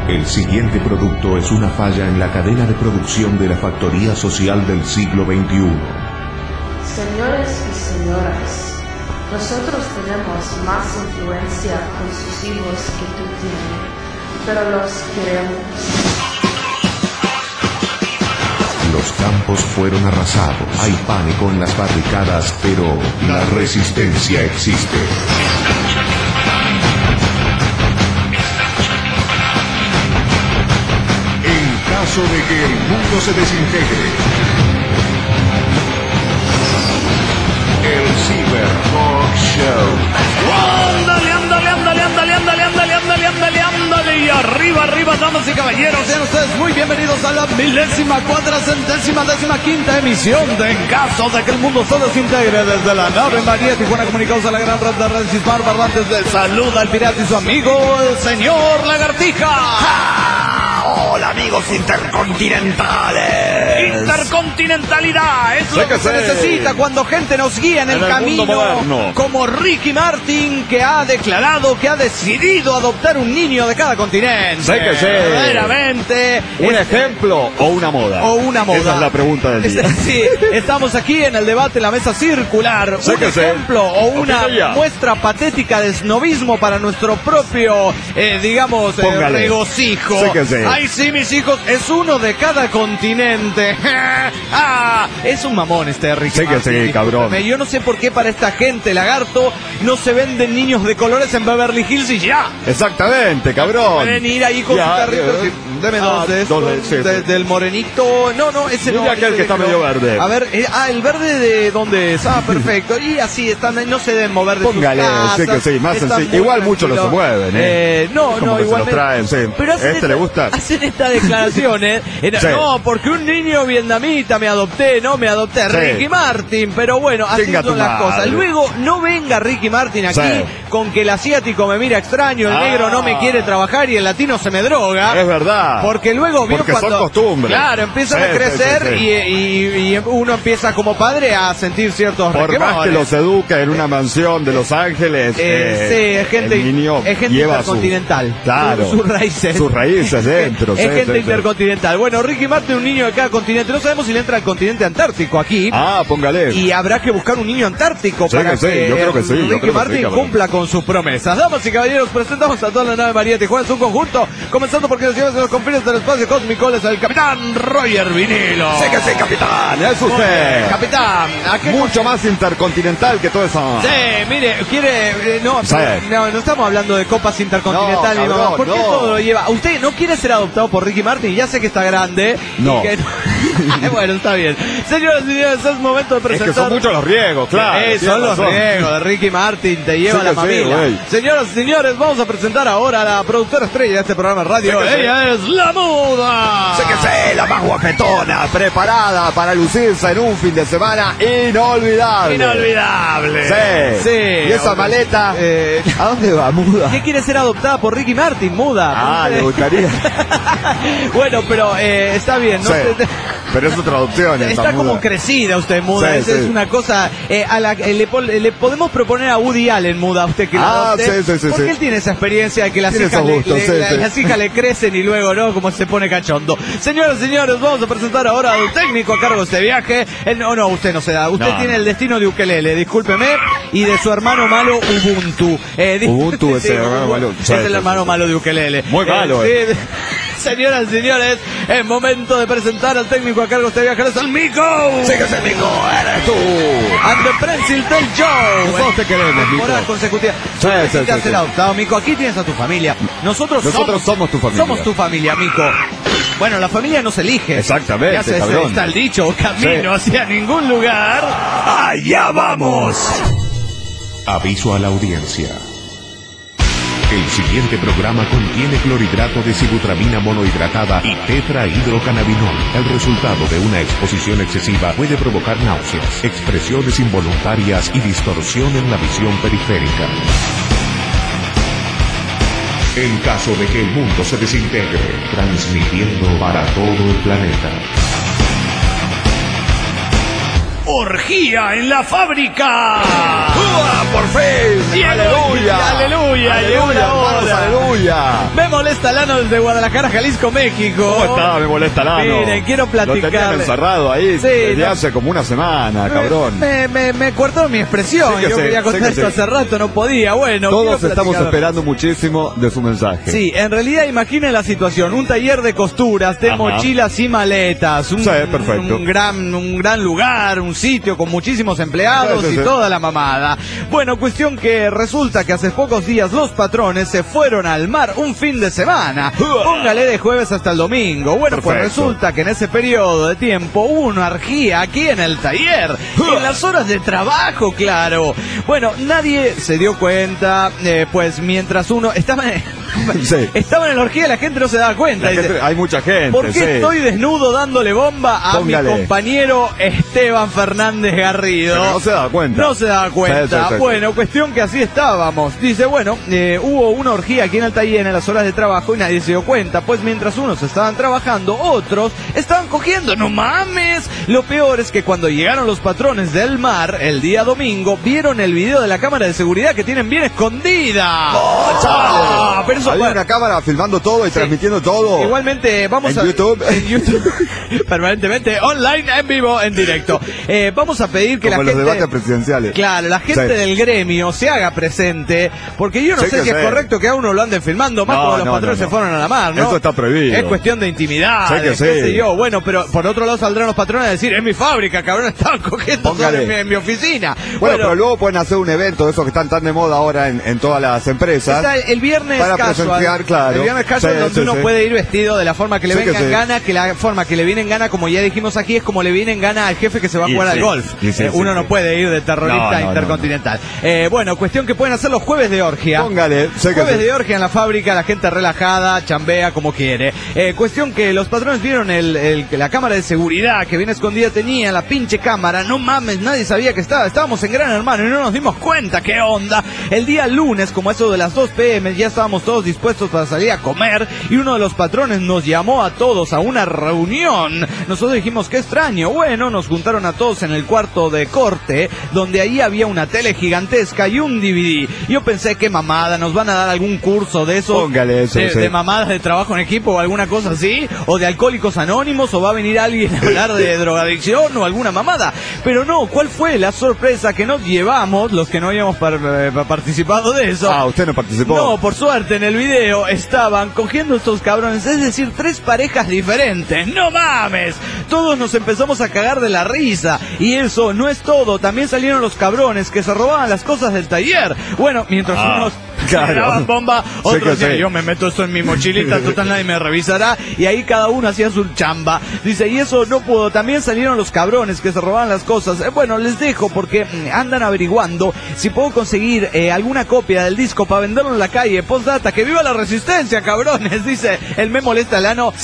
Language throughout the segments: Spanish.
El siguiente producto es una falla en la cadena de producción de la factoría social del siglo XXI. Señores y señoras, nosotros tenemos más influencia con sus hijos que tú tienes, pero los queremos. Los campos fueron arrasados. Hay pánico en las barricadas, pero la resistencia existe. En caso de que el mundo se desintegre, el Cyber Talk Show. ¡Ándale, ándale, ándale, ándale, ándale, ándale, ándale, ándale, ándale! Y arriba, arriba, damas y caballeros, sean ustedes muy bienvenidos a la 1415ª emisión de En caso de que el mundo se desintegre, desde la nave María Tijuana, comunicados a la gran red de redes hispanoparlantes. Les saluda el pirata y su amigo, el señor Lagartija. ¡Ah! Hola, amigos intercontinentales. Intercontinentalidad, es lo que se necesita cuando gente nos guía en el camino, como Ricky Martin, que ha declarado que ha decidido adoptar un niño de cada continente. Sé que sé. Verdaderamente. ¿Un ejemplo o una moda? O una moda. Esa es la pregunta del día. Sí, estamos aquí en el debate, en la mesa circular. Sé un que ejemplo o una Opina ya. muestra patética de snobismo para nuestro propio, digamos, Póngale. regocijo. Sé que sé. Ay, sí, mis hijos, es uno de cada continente. Es un mamón este Ricky Sé que Martin, sí, cabrón. discúlpeme. Yo no sé por qué para esta gente, lagarto, no se venden niños de colores en Beverly Hills y ya. Exactamente, cabrón. Pueden ir ahí con su carrito. Deme dos de estos, sí. del morenito. No, ese no. Mira aquel ese que está no. medio verde. A ver, el verde de dónde es. Perfecto. Y así están, no se deben mover de Póngale, sus casas. sí que sí, más Están sencillo. muy Igual muchos no se tranquilos. mueven, No, Como que se igualmente. los traen, sí. Pero hacen ¿Le gusta? Hacen esta declaración, Sí. No, porque un niño vietnamita me adopté. Sí. Ricky Martin, pero bueno, así Chinga son tu las madre. cosas. Luego, no venga Ricky Martin aquí Sí. con que el asiático me mira extraño, el negro no me quiere trabajar y el latino se me droga. Es verdad. Porque luego vio Porque cuando... son costumbres. Claro, empiezan Sí, a crecer sí, sí. Y uno empieza como padre a sentir ciertos Por más que requemones. los educa en una mansión de Los Ángeles, Sí, es gente, el niño es gente lleva intercontinental. Claro. Sus raíces. Sus raíces dentro. Es sí, gente sí, sí. intercontinental. Bueno, Ricky Martin, un niño de cada continente. No sabemos si le entra al continente antártico aquí. Póngale. Y habrá que buscar un niño antártico Sí, para que sí, que yo creo que sí, yo Ricky creo que Martin sí, cabrón. cumpla con sus promesas. Damas y caballeros, presentamos a toda la nave María Tijuana en su conjunto, comenzando porque nos llevamos a los confines del espacio cósmico. Es el capitán Roger Vinilo. Sé que sí, capitán. Es usted. Capitán, ¿a qué Mucho más intercontinental que todo eso. Sí, mire, quiere... no estamos hablando de copas intercontinentales. No, cabrón, ¿Por qué no. todo lo lleva? ¿Usted no quiere ser adoptado por Ricky Martin? Ya sé que está grande. No. Y que bueno, está bien. Señoras y señores, es momento de Es presentar... que son muchos los riegos, claro. Son los Tiene razón. riegos de Ricky Martin, te lleva Sí la que sí, mamila. güey. Señoras y señores, vamos a presentar ahora a la productora estrella de este programa de radio. Sí que sí. Ella es La Muda. Sé que sé, la más guapetona, preparada para lucirse en un fin de semana inolvidable. Inolvidable. Sí. Y esa maleta, ¿a dónde va, muda? ¿Qué quiere ser adoptada por Ricky Martin, Muda? Le gustaría. Bueno, pero está bien, ¿no? Sí. Pero es otra adopción. esa Está como muda. crecida usted, Muda. Sí, Esa sí. es una cosa a la que le podemos proponer a Woody Allen, Muda, a usted que lo adopte. Sí, Porque sí. él tiene esa experiencia de que las Tiene hijas, esos gustos, sí, sí. las hijas le crecen y luego, ¿no? Como se pone cachondo. Señoras y señores, vamos a presentar ahora al técnico a cargo de este viaje. No, usted no se da. Usted No, tiene no. el destino de Ukelele, discúlpeme, y de su hermano malo Ubuntu. Ubuntu es el hermano malo. Es Sí, el sí, hermano sí. malo de Ukelele. Muy malo, Sí. Señoras y señores, es momento de presentar al técnico a cargo de este viaje. Es el Mico. Sí que sé, Mico, eres tú. And the Pencil Tail Joe. Nosotros te queremos, Mico. Temporada consecutiva. Sí, sí, Necesitas sí, ser sí. adoptado, Mico. Aquí tienes a tu familia. Nosotros somos tu familia. Somos tu familia, Mico. Bueno, la familia no se elige. Exactamente, Ya se cabrón. está el dicho, camino Sí. hacia ningún lugar. ¡Allá vamos! Aviso a la audiencia. El siguiente programa contiene clorhidrato de sibutramina monohidratada y tetrahidrocannabinol. El resultado de una exposición excesiva puede provocar náuseas, expresiones involuntarias y distorsión en la visión periférica. En caso de que el mundo se desintegre, transmitiendo para todo el planeta. Orgía en la fábrica. ¡Por fin! Llegó, ¡Aleluya! aleluya, llegó la hermanos, hora. ¡Aleluya! Me molesta Lano desde Guadalajara, Jalisco, México. ¿Cómo está? Me molesta Lano. Miren, quiero platicar. Lo tenían encerrado ahí desde hace como una semana, cabrón. Me cortó mi expresión. Yo quería contar esto hace rato, no podía. Bueno, todos estamos esperando muchísimo de su mensaje. Sí, en realidad imaginen la situación. Un taller de costuras, de mochilas y maletas. Perfecto. Un gran lugar, un sitio con muchísimos empleados y toda la mamada. Bueno, cuestión que resulta que hace pocos días los patrones se fueron al mar un fin de semana. Póngale de jueves hasta el domingo. Bueno, pues resulta que en ese periodo de tiempo hubo una orgía aquí en el taller. En las horas de trabajo, claro. Bueno, nadie se dio cuenta, pues mientras uno estaba en la orgía y la gente no se daba cuenta. Hay mucha gente. ¿Por qué estoy desnudo dándole bomba a mi compañero Esteban Fernández Garrido? Pero no se daba cuenta. No se daba cuenta. Bueno, cuestión que así estábamos. Dice, bueno, hubo una orgía aquí en el taller en las horas de trabajo y nadie se dio cuenta. Pues mientras unos estaban trabajando, otros estaban cogiendo. ¡No mames! Lo peor es que cuando llegaron los patrones del mar el día domingo, vieron el video de la cámara de seguridad que tienen bien escondida. Pero eso, había una cámara filmando todo y transmitiendo todo. Igualmente, vamos en YouTube. Permanentemente, online, en vivo, en directo. Vamos a pedir que como la gente... los debates presidenciales. Claro, la gente del gremio se haga presente, porque yo no sé si es correcto que a uno lo anden filmando, más como los patrones se fueron a la mar, ¿no? Eso está prohibido. Es cuestión de intimidad, qué sé yo. Bueno, pero por otro lado saldrán los patrones a decir, es mi fábrica, cabrón, estaban cogiendo en mi oficina. Bueno, pero luego pueden hacer un evento de esos que están tan de moda ahora en todas las empresas. Está el viernes para casual, presenciar, claro. El viernes casual donde uno puede ir vestido de la forma que le venga en gana, que la forma que le viene en gana, como ya dijimos aquí, es como le viene en gana al jefe que se va a jugar al golf. Uno no puede ir de terrorista intercontinental. Bueno, cuestión que pueden hacer los jueves de orgia. Póngale. Jueves de orgia en la fábrica, la gente relajada, chambea como quiere. Cuestión que los patrones vieron la cámara de seguridad que bien escondida tenía, la pinche cámara. No mames, nadie sabía que estábamos en Gran Hermano y no nos dimos cuenta. ¿Qué onda? El día lunes, como eso de las 2 p.m, ya estábamos todos dispuestos para salir a comer y uno de los patrones nos llamó a todos a una reunión. Nosotros dijimos, qué extraño. Bueno, nos juntaron a todos en el cuarto de corte, donde ahí había una tele gigantesca y un DVD. Yo pensé, qué mamada, nos van a dar algún curso de esos. Póngale eso, de mamadas de trabajo en equipo o alguna cosa así, o de alcohólicos anónimos, o va a venir alguien a hablar de drogadicción o alguna mamada. Pero no, ¿cuál fue la sorpresa que nos llevamos los que no habíamos participado de eso? ¿Usted no participó? No, por suerte en el video estaban cogiendo estos cabrones, es decir, 3 parejas diferentes. ¡No mames! Todos nos empezamos a cagar de la risa. Y eso no es todo, también salieron los cabrones que se robaban las cosas del taller. Bueno, mientras unos daban bomba, otros decían, yo me meto esto en mi mochilita, total nadie me revisará, y ahí cada uno hacía su chamba. Dice, y eso no pudo, también salieron los cabrones que se robaban las cosas. Bueno, les dejo porque andan averiguando si puedo conseguir alguna copia del disco para venderlo en la calle. Postdata, que viva la resistencia, cabrones, dice el Me Molesta Lano.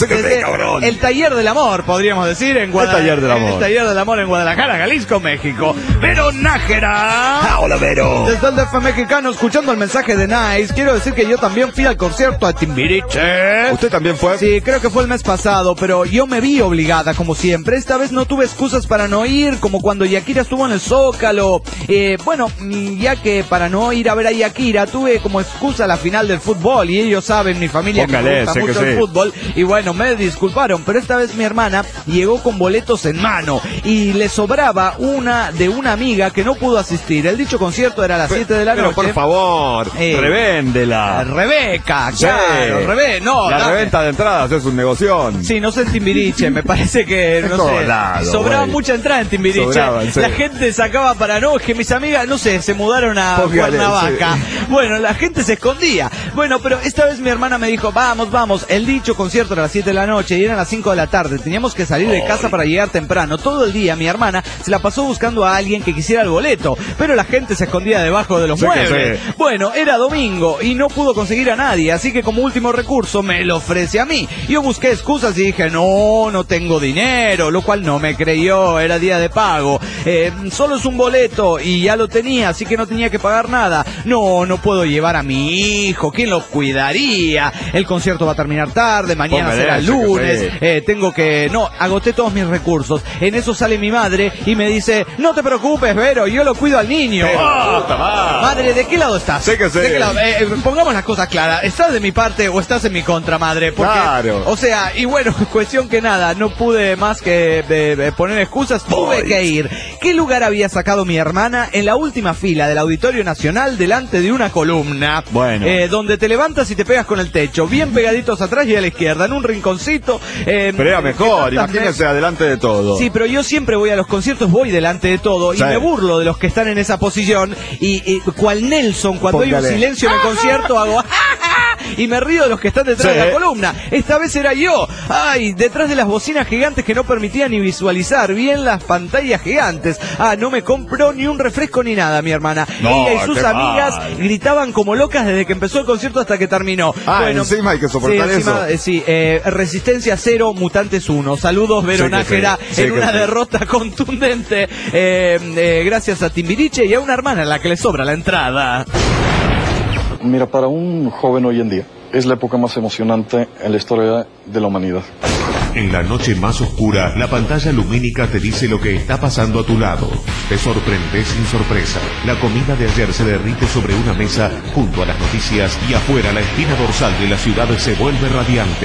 El taller del amor, podríamos decir, en Guadalajara. El taller del amor en Guadalajara, Jalisco, México. Vero Nájera. Hola, Vero. Desde el DF mexicano, escuchando el mensaje de Nice, quiero decir que yo también fui al concierto a Timbiriche. ¿Usted también fue? Sí, creo que fue el mes pasado, pero yo me vi obligada, como siempre. Esta vez no tuve excusas para no ir, como cuando Yakira estuvo en el Zócalo. Bueno, ya que para no ir a ver a Yakira, tuve como excusa la final del fútbol, y ellos saben, mi familia, que me gusta mucho el fútbol, y bueno, me disculparon, pero esta vez mi hermana llegó con boletos en mano, y le sobraba una de una amiga que no pudo asistir. El dicho concierto era a las 7 de la noche. Pero por favor, revéndela. Rebeca, claro, la reventa de entradas es un negoción. Sí, no sé en Timbiriche, me parece que, no sé, sobraba mucha entrada en Timbiriche. La gente sacaba para que mis amigas, no sé, se mudaron a Cuernavaca. Bueno, la gente se escondía. Bueno, pero esta vez mi hermana me dijo, vamos, el dicho concierto era a las 7 de la noche y eran las 5 de la tarde. Teníamos que salir de casa para llegar temprano. Todo el día mi hermana se la pasó buscando a alguien que quisiera el boleto, pero la gente se escondía debajo de los muebles. Bueno, era domingo y no pudo conseguir a nadie, así que como último recurso me lo ofrece a mí. Yo busqué excusas y dije, no tengo dinero, lo cual no me creyó, era día de pago. Solo es un boleto y ya lo tenía, así que no tenía que pagar nada. No puedo llevar a mi hijo, ¿quién lo cuidaría? El concierto va a terminar tarde, mañana será el lunes, agoté todos mis recursos. En eso sale mi madre y me dice, no te preocupes, Vero, yo lo cuido al niño. Madre, ¿de qué lado estás? Sé que pongamos las cosas claras. ¿Estás de mi parte o estás en mi contra, madre? Porque, claro. O sea, y bueno, cuestión que nada, no pude más que poner excusas, tuve que ir. ¿Qué lugar había sacado mi hermana? En la última fila del Auditorio Nacional, delante de una columna. Bueno. Donde te levantas y te pegas con el techo, bien pegaditos atrás y a la izquierda, en un rinconcito. Pero era mejor, imagínense, adelante de todo. Sí, pero yo siempre voy a los conciertos, voy delante de todo, sí. Y me burlo de los que están en esa posición, y cual Nelson, cuando hay un silencio en el concierto, hago y me río de los que están detrás de la columna. Esta vez era yo. Ay, detrás de las bocinas gigantes que no permitían ni visualizar bien las pantallas gigantes. No me compró ni un refresco ni nada, mi hermana. Ella y sus amigas gritaban como locas desde que empezó el concierto hasta que terminó. Bueno, encima hay que soportar eso. Resistencia 0, Mutantes 1. Saludos, Veronájera, en una derrota contundente. Gracias a Timbiriche y a una hermana a la que le sobra la entrada. Mira, para un joven hoy en día, es la época más emocionante en la historia de la humanidad. En la noche más oscura, la pantalla lumínica te dice lo que está pasando a tu lado. Te sorprende sin sorpresa. La comida de ayer se derrite sobre una mesa junto a las noticias y afuera la espina dorsal de la ciudad se vuelve radiante.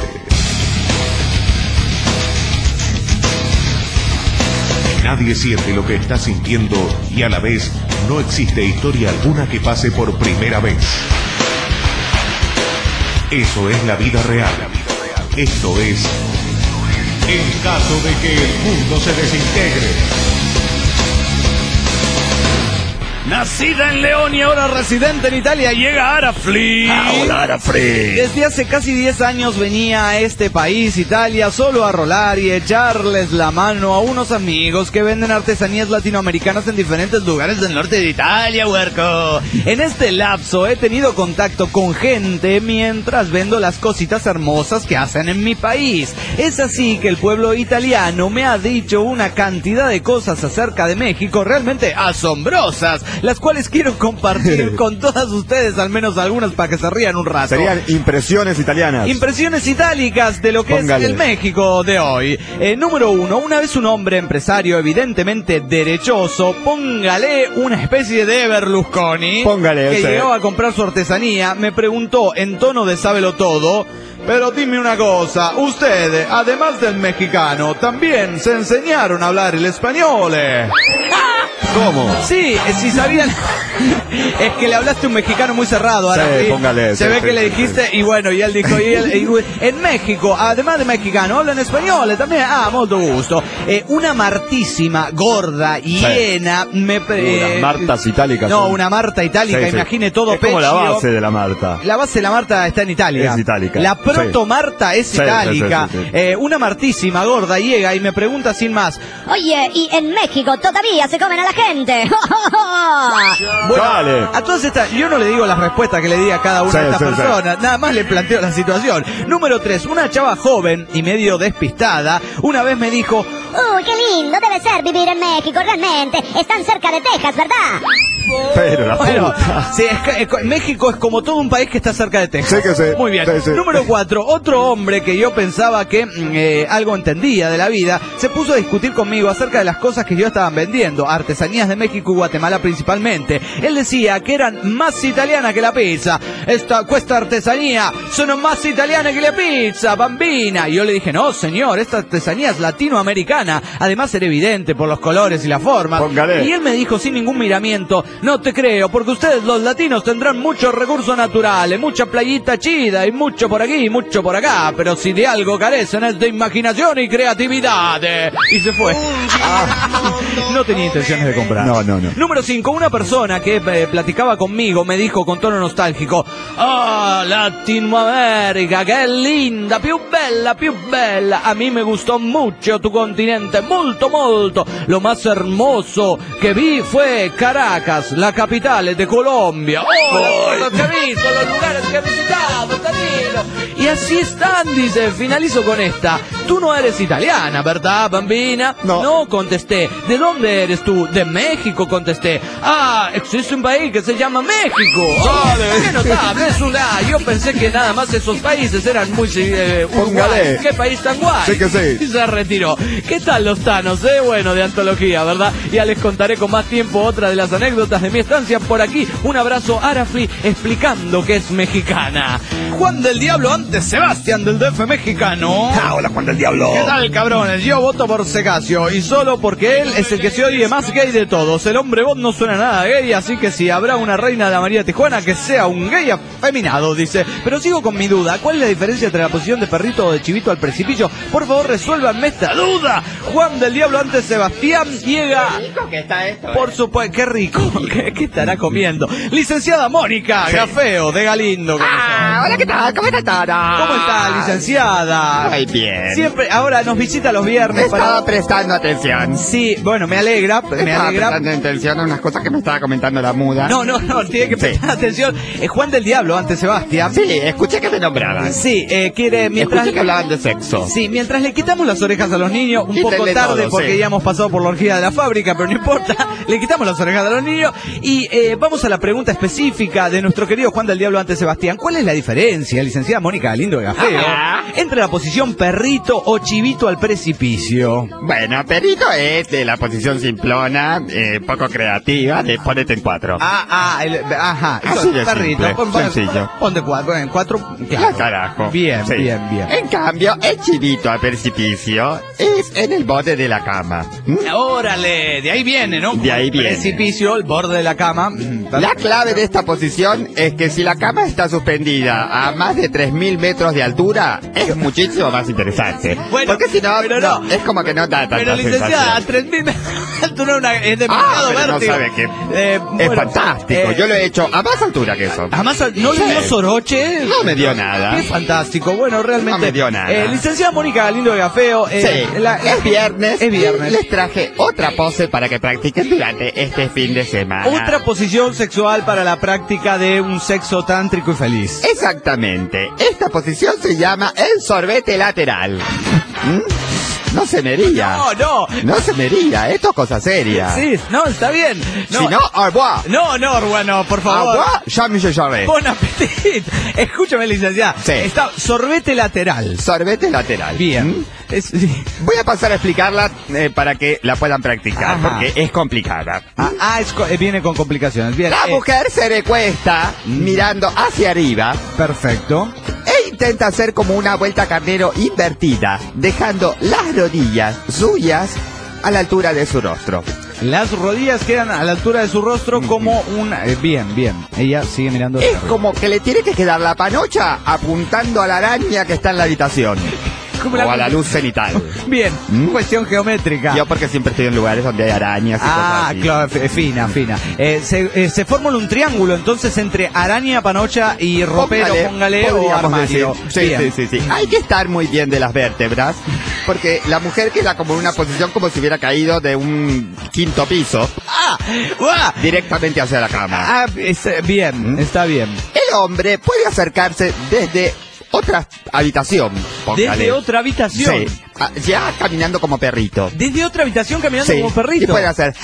Nadie siente lo que está sintiendo y a la vez no existe historia alguna que pase por primera vez. Eso es la vida real. Esto es en caso de que el mundo se desintegre. Nacida en León y ahora residente en Italia, llega Ara Flea. Ahora Ara Flea. Desde hace casi 10 años venía a este país, Italia, solo a rolar y echarles la mano a unos amigos que venden artesanías latinoamericanas en diferentes lugares del norte de Italia, huerco. En este lapso he tenido contacto con gente mientras vendo las cositas hermosas que hacen en mi país. Es así que el pueblo italiano me ha dicho una cantidad de cosas acerca de México realmente asombrosas, las cuales quiero compartir con todas ustedes, al menos algunas para que se rían un rato. Serían impresiones italianas. Impresiones itálicas de lo que es el México de hoy. Número 1, una vez un hombre empresario evidentemente derechoso, póngale una especie de Berlusconi, que llegó a comprar su artesanía, me preguntó en tono de sábelo todo: pero dime una cosa, ustedes, además del mexicano, también se enseñaron a hablar el español. ¿Cómo? Sí, si sabían. Es que le hablaste a un mexicano muy cerrado. Ahora, sí, póngale. Se ve que le dijiste, y bueno, y él dijo, en México, además de mexicano, hablan español también. Molto gusto. Una martísima, gorda, llena, Martas itálicas. No, una Marta itálica, imagine todo pecho. Es como la base de la Marta. La base de la Marta está en Italia. Es itálica. La proto-Marta es itálica. Una martísima, gorda, llega y me pregunta sin más: oye, ¿y en México todavía se comen a la gente? Bueno, a todas estas, yo no le digo las respuestas que le di a cada una de estas personas, nada más le planteo la situación. Número 3, una chava joven y medio despistada, una vez me dijo: uy, qué lindo debe ser vivir en México, realmente. Están cerca de Texas, ¿verdad? Pero la puta. Sí, México es como todo un país que está cerca de Texas. Sí que sí. Muy bien. Sí. Número 4, otro hombre que yo pensaba que algo entendía de la vida, se puso a discutir conmigo acerca de las cosas que yo estaba vendiendo, artesanías de México y Guatemala principalmente. Él decía que eran más italianas que la pizza. Questa artesanía son más italianas que la pizza, bambina. Y yo le dije: no, señor, esta artesanía es latinoamericana. Además era evidente por los colores y la forma. Póngale. Y él me dijo sin ningún miramiento: no te creo, porque ustedes los latinos tendrán muchos recursos naturales, mucha playita chida y mucho por aquí y mucho por acá, pero si de algo carecen es de imaginación y creatividad. Y se fue. No tenía intenciones de comprar. No. Número 5, una persona que platicaba conmigo me dijo con tono nostálgico: Latinoamérica, qué linda, più bella. A mí me gustó mucho tu continente, molto. Lo más hermoso que vi fue Caracas, la capital de Colombia. Las cosas que he visto, los lugares que he visitado, Danilo. Y así Sí están, dice, finalizo con esta. Tú no eres italiana, ¿verdad, bambina? No, contesté. ¿De dónde eres tú? De México, contesté. Ah, existe un país que se llama México. ¡Qué notable! Yo pensé que nada más esos países eran muy Uruguay. ¿Qué país tan guay? Sí que sí. Y se retiró. ¿Qué tal los tanos, Bueno, de antología, ¿verdad? Ya les contaré con más tiempo otra de las anécdotas de mi estancia por aquí. Un abrazo, Arafli, explicando que es mexicana. Juan del Diablo ante Sebastián del DF mexicano. Hola, Juan del Diablo. ¿Qué tal, cabrones? Yo voto por Segasio, y solo porque él es el que se oye más gay de todos. El hombre bot no suena nada gay, así que si habrá una reina de la María Tijuana, que sea un gay afeminado, dice. Pero sigo con mi duda. ¿Cuál es la diferencia entre la posición de perrito o de chivito al precipicio? Por favor, resuélvanme esta duda. Juan del Diablo ante Sebastián llega. Qué rico que está esto. Por supuesto, qué rico. ¿Qué estará comiendo? Licenciada Mónica Gafeo de Galindo. Hola, ¿qué tal? ¿Cómo está? ¿Cómo está, licenciada? Muy bien. Siempre, ahora nos visita los viernes. Estaba prestando atención. Sí, bueno, me alegra. Estaba prestando atención a unas cosas que me estaba comentando la muda. No, tiene que prestar atención. Juan del Diablo ante Sebastián. Sí, escuché que me nombraban. Sí, quiere mientras... Escuché que hablaban de sexo. Sí, mientras le quitamos las orejas a los niños, un poco tarde porque ya hemos pasado por la orgía de la fábrica, pero no importa, le quitamos las orejas a los niños y vamos a la pregunta específica de nuestro querido Juan del Diablo ante Sebastián. ¿Cuál es la diferencia, licenciada Mónica Galindo de Gafeo, entre la posición perrito o chivito al precipicio? Bueno, perrito es de la posición simplona, poco creativa, de ponete en 4. Ajá. Así de perrito, simple, sencillo. Ponte 4, en 4, claro. Carajo. Bien. En cambio, el chivito al precipicio es en el borde de la cama. Órale, de ahí viene, ¿no? De ahí viene. Precipicio, el borde de la cama. La clave de esta posición es que si la cama está suspendida a más de 3.000 metros de altura, es muchísimo más interesante. Bueno, porque si no, pero no, es como que no da tanta pero licenciada, a 3.000 metros de altura es demasiado pero vértigo. no sabe que es fantástico. Yo lo he hecho a más altura que eso. ¿A más ¿No le dio soroche? No me dio nada. Qué fantástico. Bueno, realmente. No me dio nada. Licenciada Mónica Galindo de Gafeo. Es viernes. Es viernes. Les traje otra pose para que practiquen durante este fin de semana. Otra posición sexual para la práctica de un sexo tántrico y feliz. Exactamente. Esta posición se llama el sorbete lateral. No se me ría. No se me ría. Esto es cosa seria. Sí, no, está bien. No. Si no, au revoir. No, bueno, por favor. Au revoir, ya me llamaré. Bon appetit. Escúchame, licenciada. Sí. Está sorbete lateral. Sorbete lateral. Bien. Voy a pasar a explicarla para que la puedan practicar, porque es complicada. Viene con complicaciones. Bien. La mujer se recuesta mirando hacia arriba. Perfecto. E intenta hacer como una vuelta carnero invertida, dejando las rodillas suyas a la altura de su rostro. Las rodillas quedan a la altura de su rostro como un... bien. Ella sigue mirando. Es como que le tiene que quedar la panocha apuntando a la araña que está en la habitación. O a la luz cenital. Bien, cuestión geométrica. Yo porque siempre estoy en lugares donde hay arañas y cosas así. Claro, fina. Se forma un triángulo entonces entre araña, panocha y ropero, póngale o armario. Sí. Hay que estar muy bien de las vértebras, porque la mujer queda como en una posición como si hubiera caído de un 5º piso. Directamente hacia la cama. Bien, está bien. El hombre puede acercarse desde otra habitación. Póngale. ¿Desde otra habitación? Sí. Ya caminando como perrito. ¿Desde otra habitación caminando como perrito? Y puede hacer...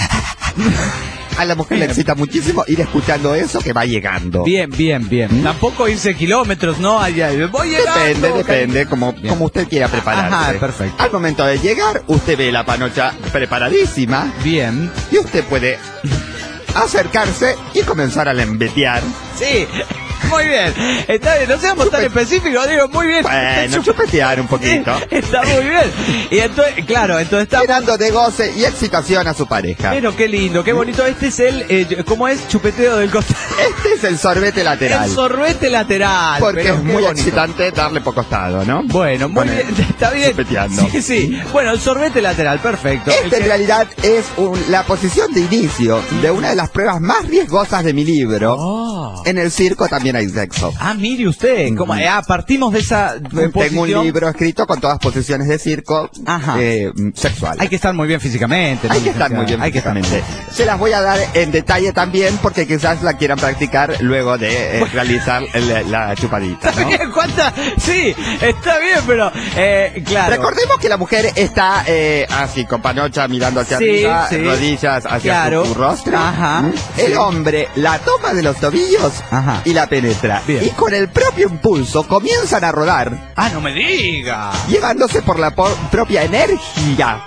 A la mujer le excita muchísimo ir escuchando eso que va llegando. Bien. Tampoco irse kilómetros, ¿no? Voy llegando. Depende, como usted quiera prepararse. Ajá, perfecto. Al momento de llegar, usted ve la panocha preparadísima. Bien. Y usted puede acercarse y comenzar a lembetear. Sí. Muy bien, está bien, no seamos tan específicos, digo, muy bien. Bueno, chupetear un poquito. Está muy bien. Y entonces, entonces está... Llenando de goce y excitación a su pareja. Pero qué lindo, qué bonito. Este es el, ¿cómo es? Chupeteo del costado. Este es el sorbete lateral. El sorbete lateral. Porque es muy excitante darle por costado, ¿no? Bueno, muy bien, está bien. Chupeteando. Sí. Bueno, el sorbete lateral, perfecto. En realidad es la posición de inicio de una de las pruebas más riesgosas de mi libro. En el circo también también hay sexo. Ah, mire usted, partimos de esa posición. Tengo un libro escrito con todas posiciones de circo sexuales. Hay que estar muy bien físicamente. Hay que estar muy bien físicamente. Se las voy a dar en detalle también porque quizás la quieran practicar luego de realizar la chupadita, ¿no? Sí, está bien, pero claro. Recordemos que la mujer está así, con panocha mirando hacia arriba, rodillas hacia su rostro. El hombre la toma de los tobillos y la penetra. Bien. Y con el propio impulso comienzan a rodar. ¡Ah, no me diga! Llevándose por la propia energía.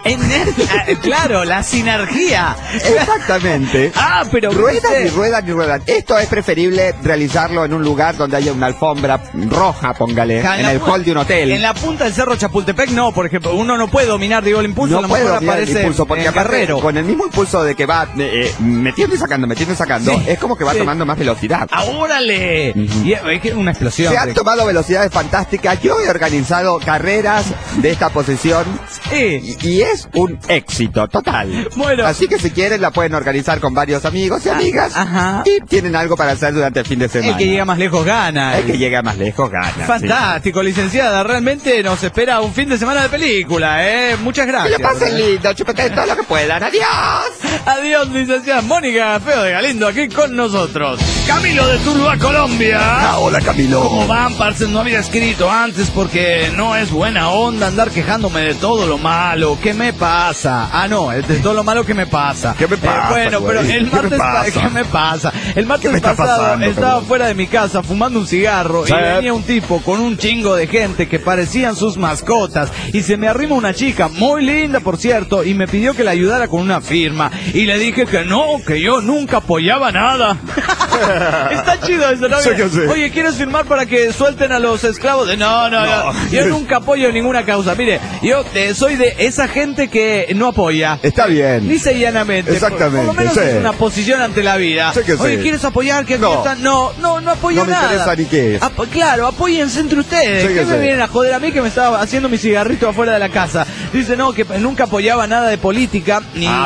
Claro, la sinergia. Exactamente. Pero ruedan y ruedan y ruedan. Esto es preferible realizarlo en un lugar donde haya una alfombra roja, póngale, en el hall de un hotel. En la punta del Cerro Chapultepec no, por ejemplo, uno no puede dominar, el impulso. No puede dominar el impulso, porque aparte, con el mismo impulso de que va metiendo y sacando, es como que va tomando más velocidad. ¡Órale! Y es una explosión. Se han tomado velocidades fantásticas. Yo he organizado carreras de esta posición y es un éxito total. Bueno. Así que si quieren la pueden organizar con varios amigos y amigas y tienen algo para hacer durante el fin de semana. El que llega más lejos gana. El que llega más lejos gana. Fantástico, licenciada. Realmente nos espera un fin de semana de película, Muchas gracias. Que lo pasen lindo, chupen todo lo que puedan. ¡Adiós! Adiós, licenciada Mónica Feo de Galindo, aquí con nosotros. Camilo de Tuluá, Colombia. Hola, Camilo. ¿Cómo van, parce? No había escrito antes porque no es buena onda andar quejándome de todo lo malo. ¿Qué me pasa? De todo lo malo que me pasa. ¿Qué me pasa? Bueno, pero el martes... ¿Qué me pasa? El martes pasado estaba fuera de mi casa fumando un cigarro y venía un tipo con un chingo de gente que parecían sus mascotas y se me arrima una chica, muy linda por cierto, y me pidió que la ayudara con una firma y le dije que no, que yo nunca apoyaba nada. Está chido eso, ¿no? Oye, ¿quieres firmar para que suelten a los esclavos? No. Yo nunca apoyo ninguna causa. Mire, yo soy de esa gente que no apoya. Está bien. Dice llanamente. Exactamente. Por lo menos es una posición ante la vida. Oye, ¿quieres apoyar? Que no apoyo nada. No me interesa ni qué es. Claro, apóyense entre ustedes. ¿Qué me vienen a joder a mí que me estaba haciendo mi cigarrito afuera de la casa? Dice, que nunca apoyaba nada de política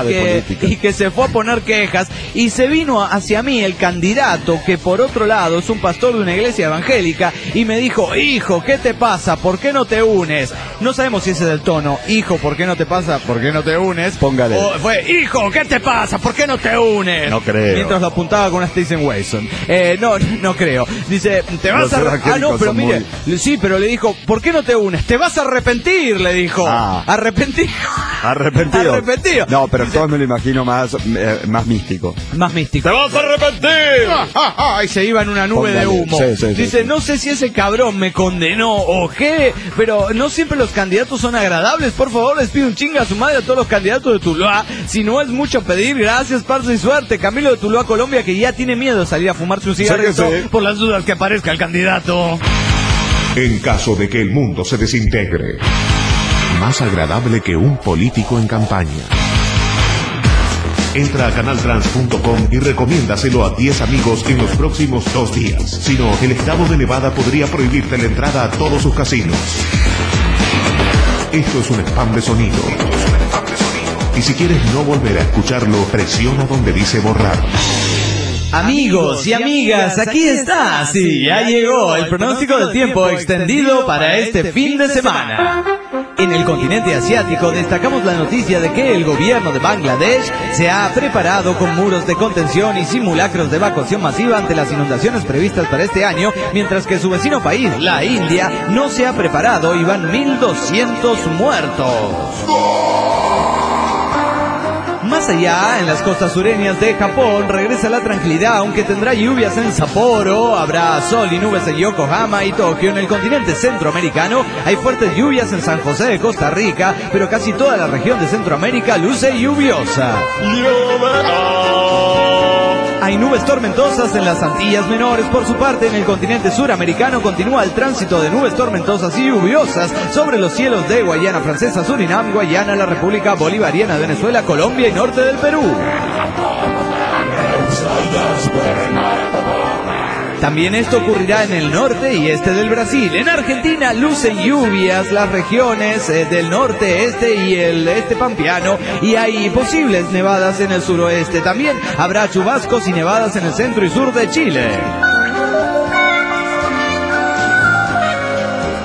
y que se fue a poner quejas y se vino hacia mí el candidato que por otro lado es un pastor de una iglesia evangélica y me dijo, hijo, ¿qué te pasa? ¿Por qué no te unes? No sabemos si ese es el tono. Hijo, ¿por qué no te pasa? ¿Por qué no te unes? Póngale. O fue, hijo, ¿qué te pasa? ¿Por qué no te unes? No creo. Mientras lo apuntaba con una Stacey Wilson. No creo. Dice, te vas a... pero mire, sí, pero le dijo, ¿por qué no te unes? Te vas a arrepentir, le dijo. Arrepentido. No, pero todos me lo imagino más místico. Más místico. ¡Te vas a arrepentir! Y se iba en una nube de humo. Dice, no sé si ese cabrón me condenó o qué, pero no siempre los candidatos son agradables. Por favor, les pido un chinga a su madre a todos los candidatos de Tuluá. Si no es mucho pedir, gracias, parce y suerte. Camilo de Tuluá, Colombia, que ya tiene miedo de salir a fumarse un cigarrito por las dudas que aparezca el candidato. En caso de que el mundo se desintegre, más agradable que un político en campaña. Entra a canaltrans.com y recomiéndaselo a 10 amigos en los próximos 2 días. Si no, el estado de Nevada podría prohibirte la entrada a todos sus casinos. Esto es un spam de sonido. Y si quieres no volver a escucharlo, presiona donde dice borrar. Amigos y amigas, aquí está. Sí, ya llegó el pronóstico del tiempo extendido para este fin de semana. En el continente asiático destacamos la noticia de que el gobierno de Bangladesh se ha preparado con muros de contención y simulacros de evacuación masiva ante las inundaciones previstas para este año, mientras que su vecino país, la India, no se ha preparado y van 1.200 muertos. Más allá, en las costas sureñas de Japón, regresa la tranquilidad, aunque tendrá lluvias en Sapporo, habrá sol y nubes en Yokohama y Tokio. En el continente centroamericano hay fuertes lluvias en San José de Costa Rica, pero casi toda la región de Centroamérica luce lluviosa. Hay nubes tormentosas en las Antillas Menores. Por su parte, en el continente suramericano continúa el tránsito de nubes tormentosas y lluviosas sobre los cielos de Guayana Francesa, Surinam, Guayana, la República Bolivariana, Venezuela, Colombia y norte del Perú. También esto ocurrirá en el norte y este del Brasil. En Argentina lucen lluvias las regiones del norte, este y el este pampeano, y hay posibles nevadas en el suroeste. También habrá chubascos y nevadas en el centro y sur de Chile.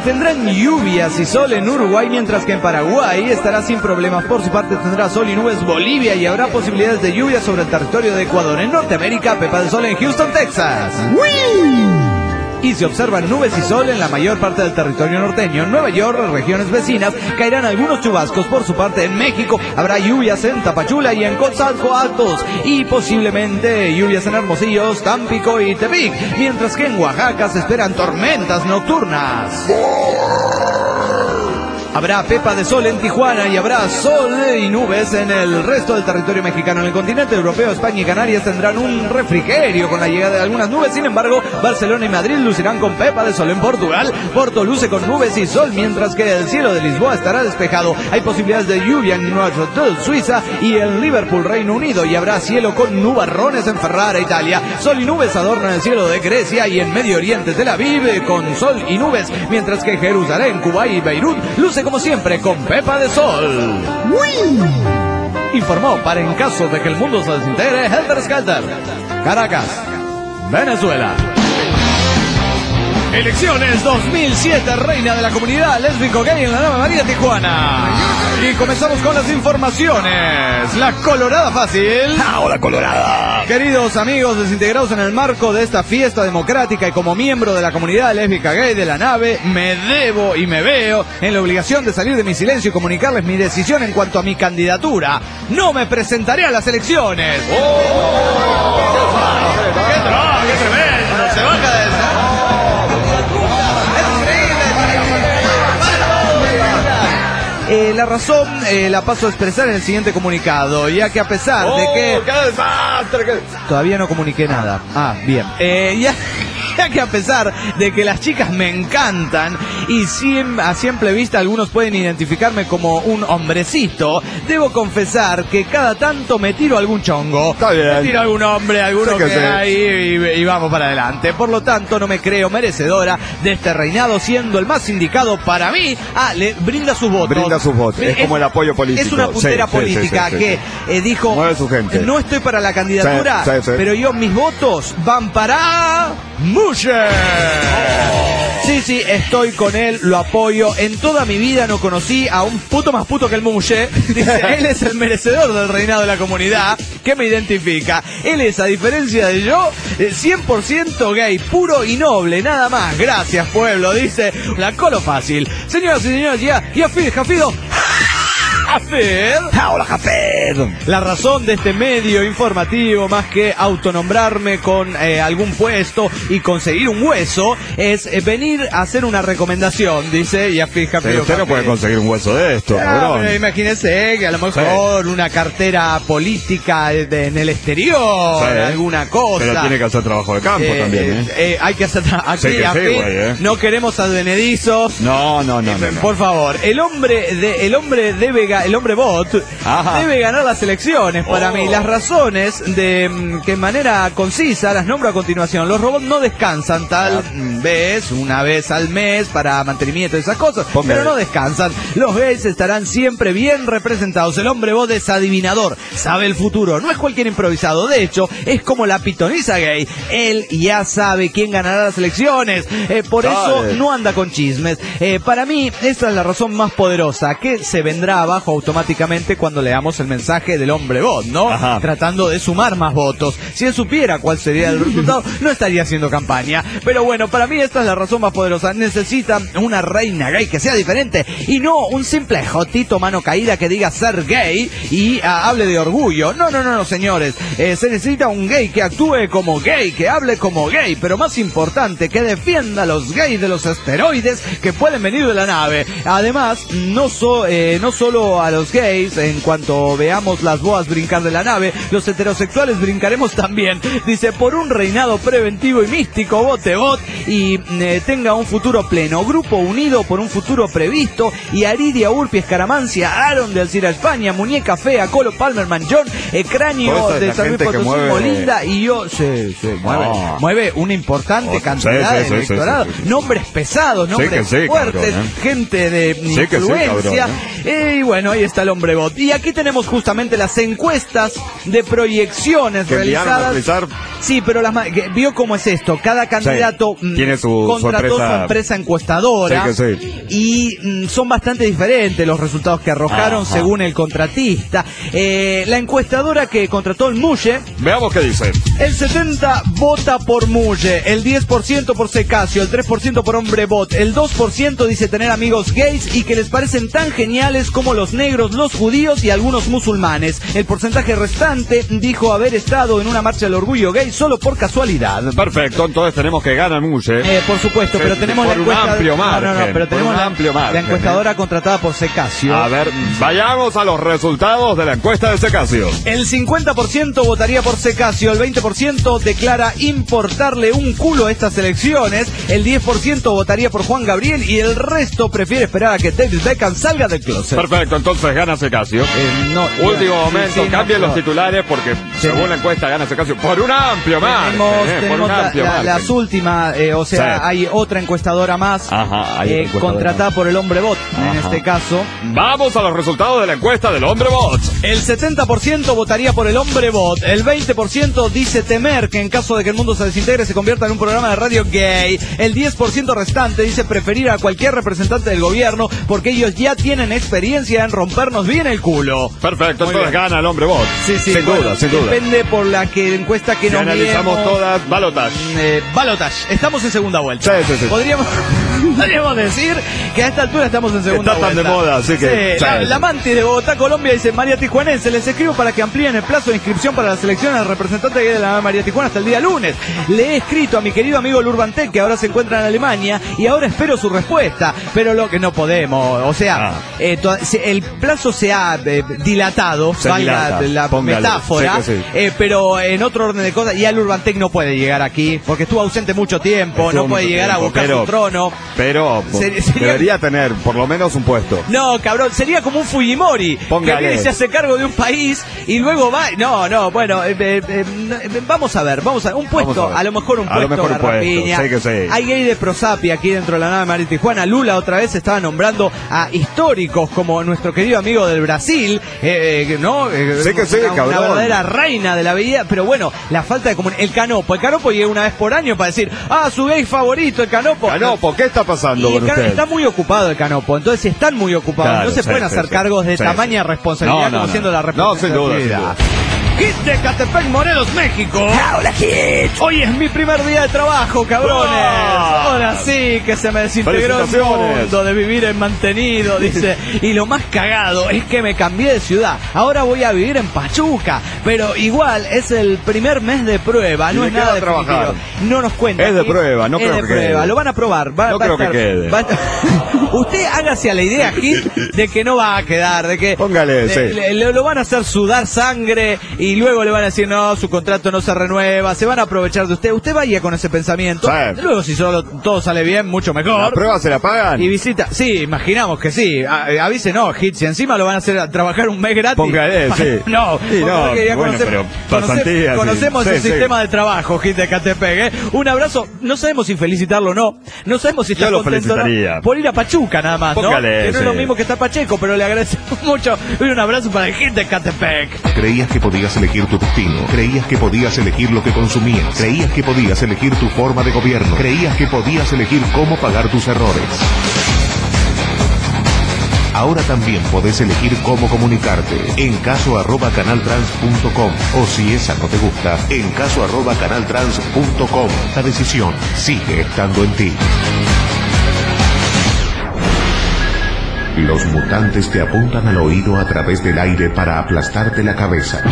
tendrán lluvias y sol en Uruguay, mientras que en Paraguay estará sin problemas. Por su parte tendrá sol y nubes Bolivia y habrá posibilidades de lluvia sobre el territorio de Ecuador. En Norteamérica, pepa de sol en Houston, Texas. Y se observan nubes y sol en la mayor parte del territorio norteño. En Nueva York, regiones vecinas, caerán algunos chubascos. Por su parte, en México habrá lluvias en Tapachula y en Coatzacoalcos, y posiblemente lluvias en Hermosillo, Tampico y Tepic, mientras que en Oaxaca se esperan tormentas nocturnas. Habrá pepa de sol en Tijuana y habrá sol y nubes en el resto del territorio mexicano. En el continente europeo, España y Canarias tendrán un refrigerio con la llegada de algunas nubes. Sin embargo, Barcelona y Madrid lucirán con pepa de sol. En Portugal, Porto luce con nubes y sol, mientras que el cielo de Lisboa estará despejado. Hay posibilidades de lluvia en Neuchâtel, Suiza, y en Liverpool, Reino Unido, y habrá cielo con nubarrones en Ferrara, Italia. Sol y nubes adornan el cielo de Grecia, y en Medio Oriente, Tel Aviv con sol y nubes, mientras que Jerusalén, Kuwait y Beirut luce como siempre con pepa de sol. Informó para en caso de que el mundo se desintegre, Helter Skelter. Caracas, Venezuela. Elecciones 2007, reina de la comunidad lésbico-gay en la Nave María, Tijuana. Y comenzamos con las informaciones. La Colorada Fácil. ¡Hola, Colorada! Queridos amigos desintegrados, en el marco de esta fiesta democrática y como miembro de la comunidad lésbica-gay de la Nave, me debo y me veo en la obligación de salir de mi silencio y comunicarles mi decisión en cuanto a mi candidatura. No me presentaré a las elecciones. ¡Qué tremendo! Se baja de esa. La razón la paso a expresar en el siguiente comunicado, ya que a pesar de que... Todavía no comuniqué nada. Ah, bien. Ya que a pesar de que las chicas me encantan y a simple vista algunos pueden identificarme como un hombrecito, debo confesar que cada tanto me tiro algún chongo. Está bien. Me tiro algún hombre, alguno que hay y vamos para adelante. Por lo tanto, no me creo merecedora de este reinado, siendo el más indicado para mí. Le brinda sus votos. Brinda sus votos. Es como el apoyo político. Es una puntera política que dijo, mueve su gente. No estoy para la candidatura, pero mis votos van para... ¡Mushe! Sí, estoy con él, lo apoyo. En toda mi vida no conocí a un puto más puto que el Mushe. Dice, él es el merecedor del reinado de la comunidad, que me identifica. Él es, a diferencia de yo, 100% gay, puro y noble, nada más. Gracias, pueblo, dice la Colo Fácil. Señoras y señores, ya Jafido. Hola, Jafed. La razón de este medio informativo, más que autonombrarme con algún puesto y conseguir un hueso, es venir a hacer una recomendación, dice Jafid. Pero usted no puede conseguir un hueso de esto, cabrón. Imagínese que a lo mejor una cartera política en el exterior, alguna cosa. Pero tiene que hacer trabajo de campo también, hay que hacer aquí, no queremos advenedizos. No. Por favor, el hombre bot debe ganar las elecciones para mí. Las razones de que en manera concisa las nombro a continuación. Los robots no descansan una vez al mes para mantenimiento de esas cosas, pero no descansan. Los gays estarán siempre bien representados. El hombre bot es adivinador, sabe el futuro, no es cualquier improvisado. De hecho, es como la pitonisa gay. Él ya sabe quién ganará las elecciones, por eso no anda con chismes. Para mí, esta es la razón más poderosa, que se vendrá abajo automáticamente cuando leamos el mensaje del hombre bot, ¿no? Tratando de sumar más votos. Si él supiera cuál sería el resultado, no estaría haciendo campaña. Pero bueno, para mí esta es la razón más poderosa. Necesitan una reina gay que sea diferente y no un simple jotito mano caída que diga ser gay y hable de orgullo. No, señores. Se necesita un gay que actúe como gay, que hable como gay, pero más importante, que defienda a los gays de los esteroides que pueden venir de la nave. Además, no solo a los gays, en cuanto veamos las boas brincar de la nave, los heterosexuales brincaremos también. Dice, por un reinado preventivo y místico, vote bot y tenga un futuro pleno. Grupo unido por un futuro previsto. Y Aridia, Urpi, Escaramancia, Aaron de Alcira España, Muñeca Fea, Colo Palmerman, John, Cráneo de San Luis Potosí, Molinda y yo. Mueve una importante cantidad de electorado. Nombres pesados, nombres fuertes, gente de influencia. Y bueno, ahí está el hombre bot. Y aquí tenemos justamente las encuestas de proyecciones realizadas. Sí, pero vio cómo es esto. Cada candidato tiene contrató su empresa encuestadora. Y son bastante diferentes los resultados que arrojaron según el contratista. La encuestadora que contrató el Muye. Veamos qué dice. El 70% vota por Muye, el 10% por Secasio, el 3% por hombre bot, el 2% dice tener amigos gays y que les parecen tan geniales como los negros, los judíos y algunos musulmanes. El porcentaje restante dijo haber estado en una marcha del orgullo gay solo por casualidad. Perfecto, entonces tenemos que ganar Muye. Por supuesto, pero tenemos la encuesta... un amplio margen. Pero tenemos la encuestadora contratada por Secasio. A ver, vayamos a los resultados de la encuesta de Secasio. El 50% votaría por Secasio, el 20% declara importarle un culo a estas elecciones, el 10% votaría por Juan Gabriel y el resto prefiere esperar a que David Beckham salga del closet. Perfecto, entonces gana Secasio. Último momento, cambien los titulares porque según la encuesta gana Secasio por un amplio margen. Tenemos las últimas, hay otra encuestadora más contratada por el hombre bot, en este caso. Vamos a los resultados de la encuesta del hombre bot. El 70% votaría por el hombre bot, el 20% dice temer que en caso de que el mundo se desintegre se convierta en un programa de radio gay, el 10% restante dice preferir a cualquier representante del gobierno porque ellos ya tienen experiencia en rompernos bien el culo. Perfecto, entonces gana el hombre bot. Sí, sin duda. Depende por la encuesta que nos analizamos todas, balotage. Balotage, estamos en segunda vuelta. Sí. Podríamos decir que a esta altura estamos en segunda vuelta. Está tan de moda, así que... La amante de Bogotá, Colombia, dice María Tijuanense, les escribo para que amplíen el plazo de inscripción para las elecciones del representante de la María Tijuana hasta el día lunes. Le he escrito a mi querido amigo Lurbantec, que ahora se encuentra en Alemania, y ahora espero su respuesta. Pero lo que no podemos, o sea, el plazo se ha dilatado, la metáfora, pero en otro orden de cosas, ya Lurbantec no puede llegar aquí, porque estuvo ausente mucho tiempo, no puede llegar a buscar su trono. Pero debería tener por lo menos un puesto. No, cabrón, sería como un Fujimori, que viene y se hace cargo de un país y luego va... Bueno, vamos a ver, un puesto, a lo mejor un puesto, Garrapiña. Hay gay de Prosapi aquí dentro de la nave María Tijuana. Lula otra vez estaba nombrando a históricos como nuestro querido amigo del Brasil, una verdadera reina de la belleza, pero bueno, la falta de comunicación. El Canopo llega una vez por año para decir, su gay favorito, el Canopo. Canopo, ¿qué está pasando con usted? Está muy ocupado el Canopo, entonces si están muy ocupados, no se pueden hacer cargos de tamaña responsabilidad como siendo la responsabilidad. No, sin duda. Hit de Catepec, Morelos, México. Hola, Hit. Hoy es mi primer día de trabajo, cabrones. Ahora sí que se me desintegró el mundo de vivir en mantenido, dice. Y lo más cagado es que me cambié de ciudad. Ahora voy a vivir en Pachuca. Pero igual es el primer mes de prueba, no es nada de trabajar. No nos cuenta. Es de prueba, no creo que quede. Lo van a probar. No creo que quede. Usted hágase a la idea, Hit, de que no va a quedar, de que póngale, lo van a hacer sudar sangre y luego le van a decir no, su contrato no se renueva, se van a aprovechar de usted. Usted vaya con ese pensamiento. Luego si todo sale bien, mucho mejor. ¿La prueba se la pagan? Y visita, sí, imaginamos que sí. Avise no, Hit, si encima lo van a hacer a trabajar un mes gratis. Póngale, sí. No, bueno, pero pasantía, conocemos el sistema de trabajo, Hit de Catepec, Un abrazo, no sabemos si felicitarlo o no. No sabemos si está contento por ir a Pachuca nada más, póngale, que no es lo mismo que está Pacheco, pero le agradecemos mucho. Un abrazo para el Hit de Catepec. Creías que podías elegir tu destino, creías que podías elegir lo que consumías, creías que podías elegir tu forma de gobierno, creías que podías elegir cómo pagar tus errores. Ahora también podés elegir cómo comunicarte en caso@canaltrans.com o si esa no te gusta, en caso@canaltrans.com. La decisión sigue estando en ti. Los mutantes te apuntan al oído a través del aire para aplastarte la cabeza.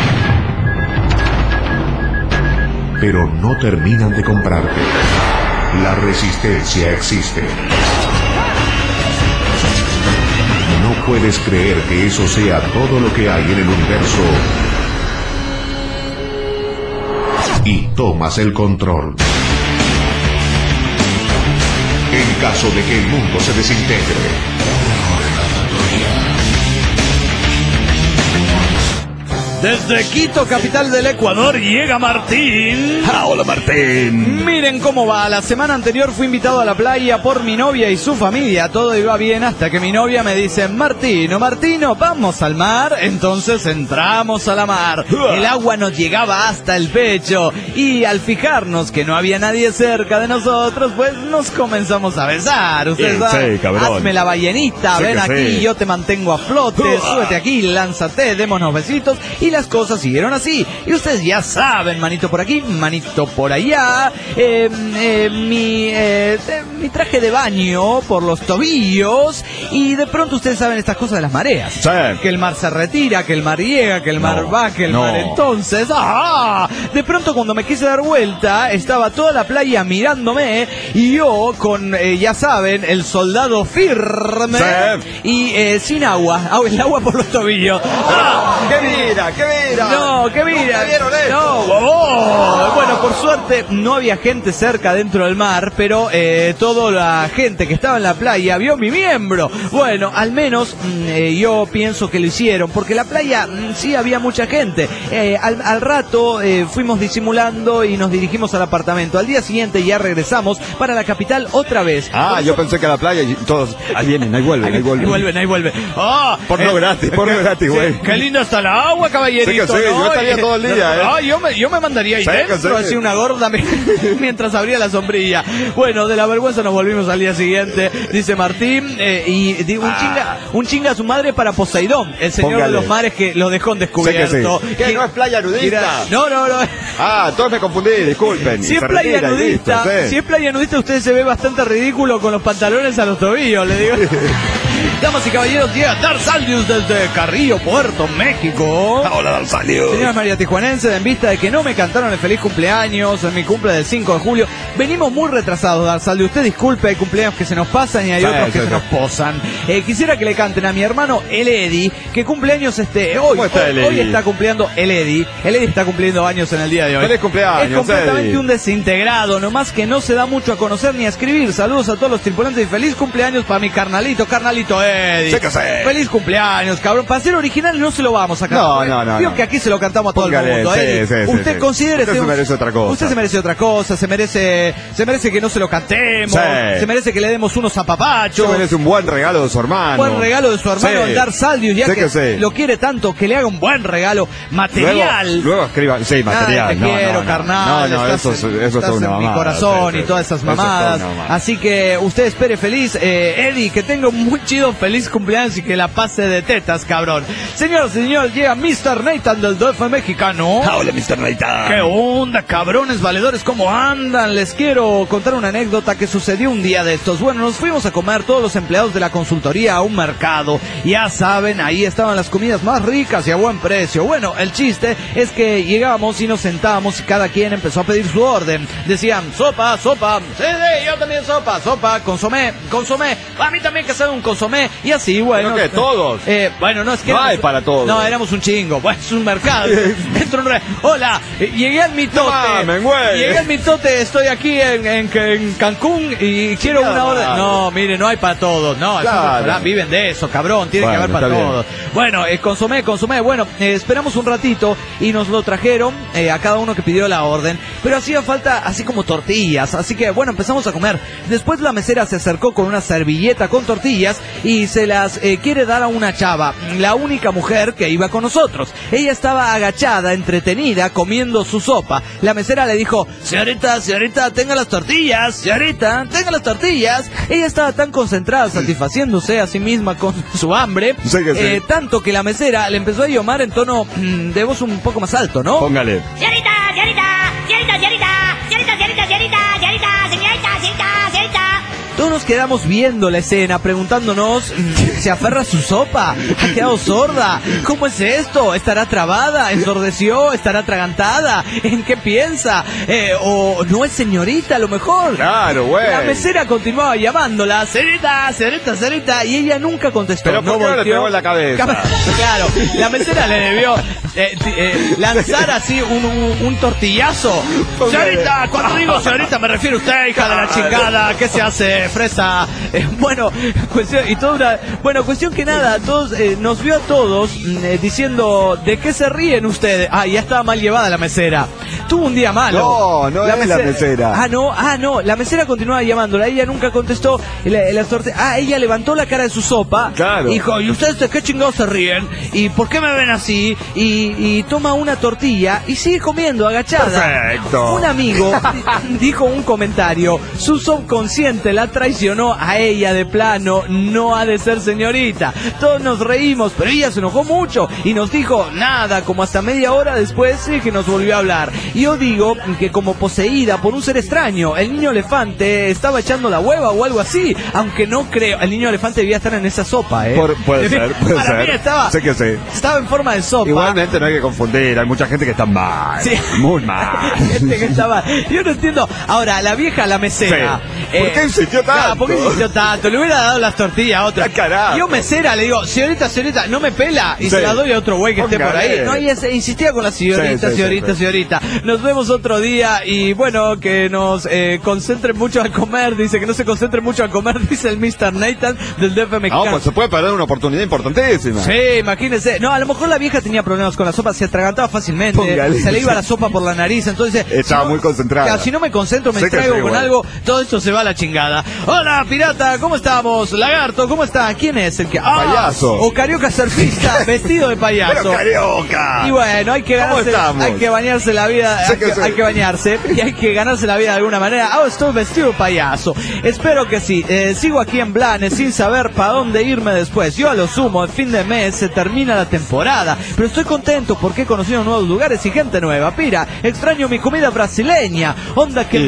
Pero no terminan de comprarte. La resistencia existe. No puedes creer que eso sea todo lo que hay en el universo. Y tomas el control. En caso de que el mundo se desintegre. Desde Quito, capital del Ecuador, llega Martín. Hola, Martín. Miren cómo va. La semana anterior fui invitado a la playa por mi novia y su familia. Todo iba bien hasta que mi novia me dice: Martino, vamos al mar. Entonces entramos a la mar. El agua nos llegaba hasta el pecho. Y al fijarnos que no había nadie cerca de nosotros, pues nos comenzamos a besar. Ustedes saben, cabrón. Hazme la ballenita, ven aquí, yo te mantengo a flote. Súbete aquí, lánzate, démonos besitos. Y las cosas siguieron así. Y ustedes ya saben, manito por aquí, manito por allá. Mi traje de baño por los tobillos. Y de pronto ustedes saben estas cosas de las mareas. Sí. Que el mar se retira, que el mar llega, que el mar va, que el mar entonces. ¡Ah! De pronto cuando me quise dar vuelta, estaba toda la playa mirándome. Y yo con, ya saben, el soldado firme. Sí. Y sin agua. El agua por los tobillos. ¡Ah! ¡Qué mira! ¡Qué mira! No, qué mira. No, bueno, por suerte no había gente cerca dentro del mar, pero toda la gente que estaba en la playa vio mi miembro. Bueno, al menos yo pienso que lo hicieron, porque la playa sí había mucha gente. Al rato fuimos disimulando y nos dirigimos al apartamento. Al día siguiente ya regresamos para la capital otra vez. Yo pensé que a la playa y todos, ahí vienen, ahí vuelven. Ahí vuelven. Porno gratis, güey. Qué linda está la agua, caballerito. Sí, yo estaría todo el día, yo me mandaría ahí dentro, así una gorda mientras abría la sombrilla. Bueno, de la vergüenza nos volvimos al día siguiente, dice Martín, y digo, un chinga a su madre para Poseidón, el señor de los mares que lo dejó en descubierto. ¿Qué? ¿No es playa nudista? No. Entonces me confundí, disculpen. Si es playa nudista, usted se ve bastante ridículo con los pantalones a los tobillos, le digo. Damas y caballeros, llega Darsaldius desde Carrillo, Puerto México. Hola, Darsaldius. Señora María Tijuanense, en vista de que no me cantaron el feliz cumpleaños en mi cumple del 5 de julio, venimos muy retrasados, Darsaldius. Usted disculpe, hay cumpleaños que se nos pasan y hay otros que se nos posan. Quisiera que le canten a mi hermano el Eddie, que cumpleaños hoy está cumpliendo el Eddie. El Eddie está cumpliendo años en el día de hoy. ¡Feliz cumpleaños, Es completamente un desintegrado, nomás que no se da mucho a conocer ni a escribir. Saludos a todos los tripulantes y feliz cumpleaños para mi carnalito Eddie. Sé. Feliz cumpleaños, cabrón. Para ser original no se lo vamos a cantar. No. Digo que aquí se lo cantamos a todo el mundo. Usted considere. Usted se merece otra cosa. Usted se merece otra cosa. Se merece que no se lo cantemos. Se merece que le demos unos zapapachos. Se merece un buen regalo de su hermano. Buen regalo de su hermano, Darsaldius, ya que lo quiere tanto, que le haga un buen regalo material. Luego escriban, material. Te quiero, carnal. Eso es una mamada. Mi corazón y todas esas mamadas. Así que usted espere feliz, Eddie, que tenga un muy chido feliz cumpleaños y que la pase de tetas, cabrón. Señor, llega Mr. Nathan del DF mexicano. Hola, Mr. Nathan. ¿Qué onda, cabrones valedores? ¿Cómo andan? Les quiero contar una anécdota que sucedió un día de estos. Bueno, nos fuimos a comer todos los empleados de la consultoría a un mercado. Ya saben, ahí estaban las comidas más ricas y a buen precio. Bueno, el chiste es que llegamos y nos sentamos y cada quien empezó a pedir su orden. Decían, sopa. Sí, yo también sopa, consomé. A mí también que sabe un consomé. Y así, bueno. ¿Pero qué? ¿Todos? Bueno, no es que... No hay para todos. No, éramos un chingo. Bueno, es un mercado. Hola, llegué al mitote. Llegué al mitote, estoy aquí en Cancún y quiero una orden. No, mire, no hay para todos. No, claro. Viven de eso, cabrón. Tiene que haber para todos. Bueno, consomé. Bueno, esperamos un ratito y nos lo trajeron a cada uno que pidió la orden. Pero hacía falta así como tortillas. Así que, bueno, empezamos a comer. Después la mesera se acercó con una servilleta con tortillas y se las quiere dar a una chava, la única mujer que iba con nosotros. Ella estaba agachada, entretenida, comiendo su sopa. La mesera le dijo, señorita, tenga las tortillas, señorita, tenga las tortillas. Ella estaba tan concentrada, satisfaciéndose a sí misma con su hambre, tanto que la mesera le empezó a llamar en tono de voz un poco más alto, ¿no? Póngale. Señorita. Todos nos quedamos viendo la escena, preguntándonos, ¿se aferra a su sopa? ¿Ha quedado sorda? ¿Cómo es esto? ¿Estará trabada? ¿Ensordeció? ¿Estará atragantada? ¿En qué piensa? ¿O no es señorita a lo mejor? Claro, güey. La mesera continuaba llamándola, señorita, y ella nunca contestó. ¿Pero por qué no le pegó en la cabeza? Claro, la mesera le debió lanzar así un tortillazo. Señorita, cuando digo señorita me refiero a usted, hija de la chingada. ¿Qué se hace? fresa. Bueno, cuestión que nada, todos nos vio a todos diciendo, ¿de qué se ríen ustedes? Ya estaba mal llevada la mesera. Tuvo un día malo. No es la mesera. No, la mesera continuaba llamándola, ella nunca contestó. Ella levantó la cara de su sopa. Claro. Dijo, ¿y ustedes de qué chingados se ríen? ¿Y por qué me ven así? Y toma una tortilla y sigue comiendo agachada. Perfecto. Un amigo dijo un comentario, su subconsciente la traicionó a ella de plano, no ha de ser señorita. Todos nos reímos, pero ella se enojó mucho y nos dijo nada, como hasta media hora después que nos volvió a hablar. Y yo digo que como poseída por un ser extraño, el niño elefante estaba echando la hueva o algo así, aunque no creo, el niño elefante debía estar en esa sopa, Puede ser. Mí estaba en forma de sopa. Igualmente no hay que confundir, hay mucha gente que está mal, sí. Muy mal. Gente que está mal. Yo no entiendo. Ahora, la vieja, la mesera. Sí. ¿Por qué insistió tanto? ¿Por qué insistió tanto? Le hubiera dado las tortillas a otra. Carajo. Yo mesera le digo, señorita, no me pela, y se la doy a otro güey que esté por ahí. No, ella insistía con la señorita. Nos vemos otro día y bueno, que nos concentren mucho al comer, dice que no se concentren mucho al comer, dice el Mr. Nathan del DF mexicano. Pues se puede perder una oportunidad importantísima. Sí, imagínense. No, a lo mejor la vieja tenía problemas con la sopa, se atragantaba fácilmente, se le iba la sopa por la nariz, entonces... Estaba muy concentrada. Si no me concentro, me distraigo con algo, todo esto se va a la chingada. Hola, pirata, ¿cómo estamos? Lagarto, ¿cómo está? ¿Quién es el que...? Payaso. O carioca surfista, vestido de payaso. Pero carioca. Y bueno, hay que bañarse la vida, hay que bañarse y hay que ganarse la vida de alguna manera. Estoy vestido de payaso. Espero que sí. Sigo aquí en Blanes sin saber para dónde irme después. Yo a lo sumo, el fin de mes se termina la temporada, pero estoy contento porque he conocido nuevos lugares y gente nueva. Pira, extraño mi comida brasileña. Onda que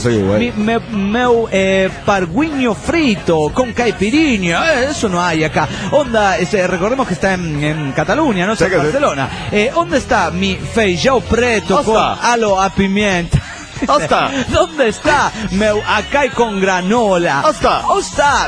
meu parguiño frito con caipirinha. Eso no hay acá. Onda, recordemos que está en Cataluña, no en Barcelona. ¿Dónde está mi feijão preto con alo a pimienta? ¿Dónde está meu acai con granola? Está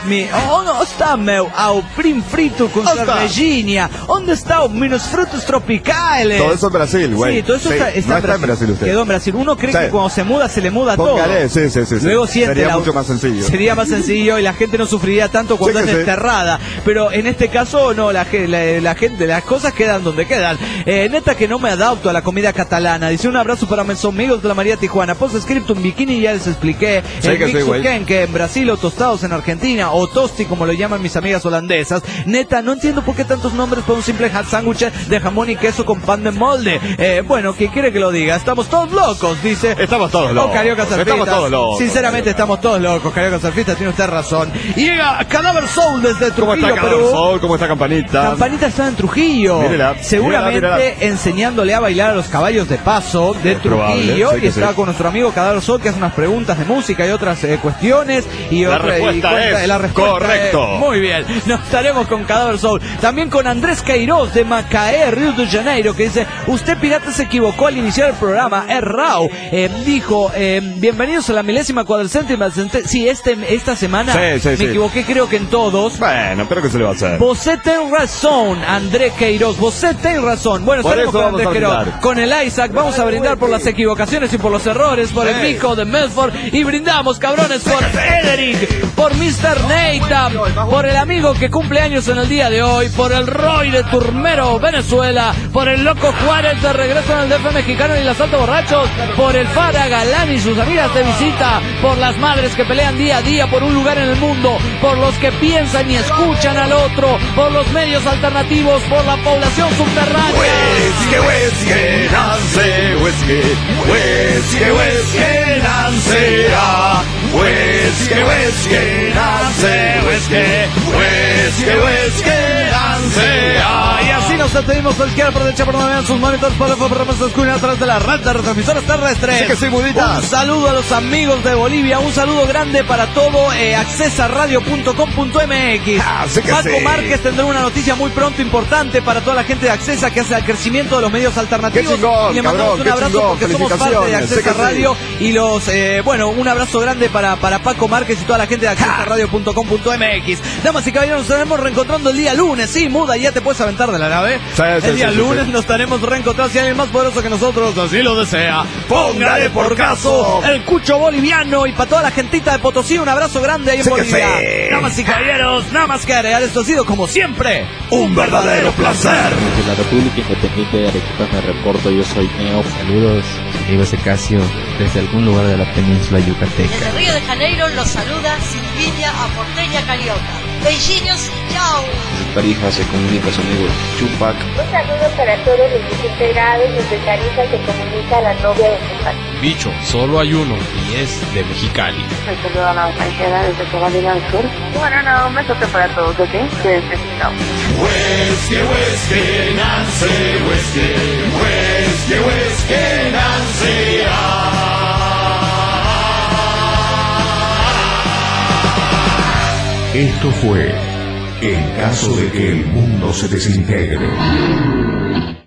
meu auprim frito con cervejinha? ¿Dónde está meus frutos tropicales? Todo eso en Brasil, güey. Sí, todo eso está en Brasil. Usted. Quedó en Brasil. Uno cree que cuando se muda, se le muda todo. Sí. Luego sería mucho más sencillo. Sería más sencillo y la gente no sufriría tanto cuando es desterrada. Pero en este caso, no, la gente, las cosas quedan donde quedan. Neta que no me adapto a la comida catalana. Dice, un abrazo para mis amigos de la María Tijuana. Post-scriptum bikini, ya les expliqué. El mixuquén, que en Brasil, o tostados en Argentina, o tosti, como lo llaman mis amigas holandesas. Neta, no entiendo por qué tantos nombres para un simple sándwich de jamón y queso con pan de molde. Bueno, ¿quién quiere que lo diga? Estamos todos locos, dice. Estamos todos locos. Carioca Surfista. Estamos todos locos. Sinceramente, estamos todos locos. Carioca Surfista, tiene usted razón. Y llega Cadáver Soul desde Trujillo, ¿Cómo está Cadáver Soul? ¿Cómo está Campanita? Campanita está en Trujillo. Mírela, seguramente enseñándole a bailar a los caballos de paso de Trujillo. Y está con nuestro amigo Cadáver Soul, que hace unas preguntas de música y otras cuestiones. Y la respuesta es correcto. Muy bien. Nos estaremos con Cadáver Soul. También con Andrés Queiroz de Macaé, Río de Janeiro, que dice, usted pirata se equivocó al iniciar el programa. Errao. Dijo, bienvenidos a la 1440ª. Sí, esta semana me equivoqué, creo que en todos. Bueno, pero ¿qué se le va a hacer? Vosé ten razón, Andrés Queiroz. Vosé ten razón. Bueno, estaremos con Andrés Queiroz. Con el Isaac vamos a brindar por las equivocaciones y por los errores, por el pico de Medford. Y brindamos, cabrones, por Ederic, por Mr. Nathan, por el amigo que cumple años en el día de hoy, por el Roy de Turmero, Venezuela, por el Loco Juárez de regreso en el DF mexicano y los Altos Borrachos, por el Fara Galán y sus amigas de visita, por las madres que pelean día a día por un lugar en el mundo, por los que piensan y escuchan al otro, por los medios alternativos, por la población subterránea. Whisky, Nancy, whisky, Nancy, y así nos despedimos. Cualquiera aprovecha por no ver sus monitores para programas de escuela a través de la red de retransmisoras terrestres. Un saludo a los amigos de Bolivia, un saludo grande para todo accesaradio.com.mx. Paco Márquez tendrá una noticia muy pronto importante para toda la gente de Accesa que hace el crecimiento de los medios alternativos. Y le mandamos un abrazo porque somos parte de Accesa Radio y los un abrazo grande para Paco Márquez y toda la gente de accesaradio.com.mx. Damas y caballeros, nos estaremos reencontrando el día lunes. Sí, Muda, ya te puedes aventar de la nave. El día lunes nos estaremos reencontrando. Si alguien más poderoso que nosotros así lo desea, póngale por caso el Cucho boliviano. Y para toda la gentita de Potosí, un abrazo grande ahí en Bolivia. Damas y caballeros, nada más que agregar. Esto ha sido, como siempre, un verdadero placer. Desde la República Independiente de Arequipa me reporto. Yo soy Neo. Saludos, amigos de Casio, desde algún lugar de la península yucateca. Desde Río de Janeiro los saluda Silvinia Aporteña Carioca. Beijinhos, chao. Desde Tarija se comunica su amigo Chupac. Un saludo para todos los desintegrados. Desde Tarija se comunica la novia de Chupac. Bicho, solo hay uno y es de Mexicali. Me saludo a la Maicena desde Carolina del Sur. Bueno, un besote para todos, ¿ok? Desde Chao. Whiskey, Nancy, whiskey, Nancy. Esto fue En caso de que el mundo se desintegre.